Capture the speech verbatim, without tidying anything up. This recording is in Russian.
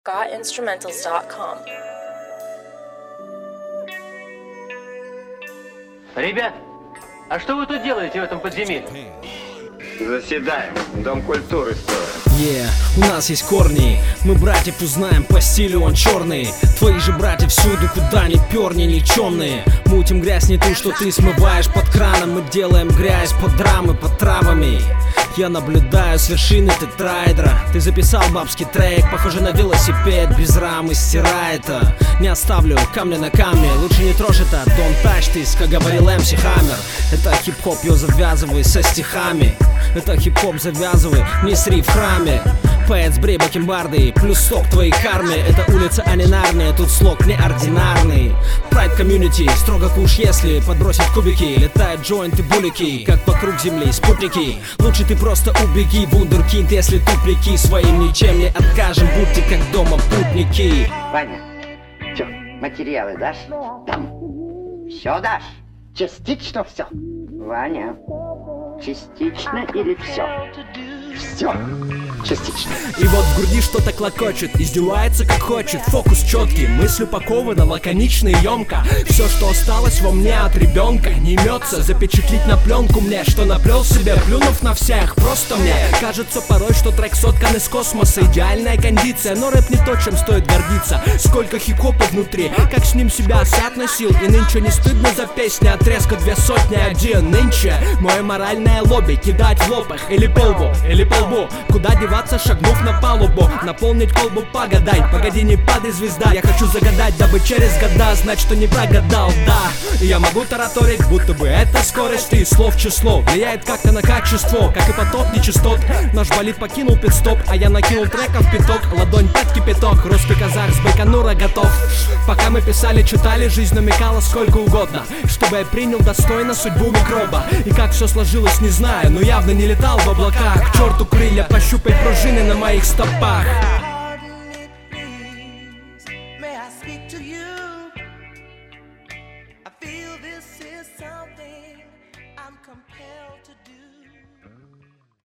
got instrumentals dot com. Ребят, а что вы тут делаете в этом подземелье? Заседаем. Дом культуры строим. Yeah, у нас есть корни. Мы братьев узнаем, по стилю он черный. Твои же братья всюду, куда ни перни, никчемные. Мутим грязь не ту, что ты смываешь под краном. Мы делаем грязь под драмы, под травами. Я наблюдаю с вершины тетрайдера. Ты записал бабский трек, похоже на велосипед. Без рамы стирай это. Не оставлю камня на камне. Лучше не трожь это, don't touch this, как говорил эм си Hammer. Это хип-хоп, ее завязывай со стихами. Это хип-хоп, завязывай, не сри в храме. Поэт, сбрей бакенбарды, плюс сок твоей карме. Это улица, а не Нарния, тут слог неординарный. Pride community, строго куш, если подбросить кубики. Летают джойнты, булики, как вокруг земли спутники. Лучше ты просто убеги, вундеркинд, если тупники. Своим ничем не откажем, будьте как дома путники. Ваня, чё, материалы дашь? Там. Все дашь? Частично все. Ваня, частично или все? Все. Частично. И вот в груди что-то клокочет, издевается как хочет. Фокус четкий, мысль упакована лаконично и емко. Все, что осталось во мне от ребенка, не имется. Запечатлить на пленку мне, что наплел себе, плюнув на всех. Просто мне кажется порой, что трек соткан из космоса. Идеальная кондиция, но рэп не то, чем стоит гордиться. Сколько хип-хопа внутри, как с ним себя соотносил. И нынче не стыдно за песни, отрезка две сотни один. Нынче мое моральное лобби кидать в лопах или по лбу, или по лбу. Куда деваться, шагнув на палубу, наполнить колбу, погадай. Погоди, не падай, звезда, я хочу загадать, дабы через года знать, что не прогадал, да. И я могу тараторить, будто бы это скорость и слов число влияет как-то на качество, как и поток нечистот. Наш болид покинул пит-стоп, а я накинул треков пяток. Ладонь под кипяток, русский казах с Байконура готов. Пока мы писали, читали, жизнь намекала сколько угодно, чтобы я принял достойно судьбу микроба. И как все сложилось, не знаю, но явно не летал в облаках. К черту крылья, пощупай пружины на моих стопах. I feel this is something I'm compelled to do.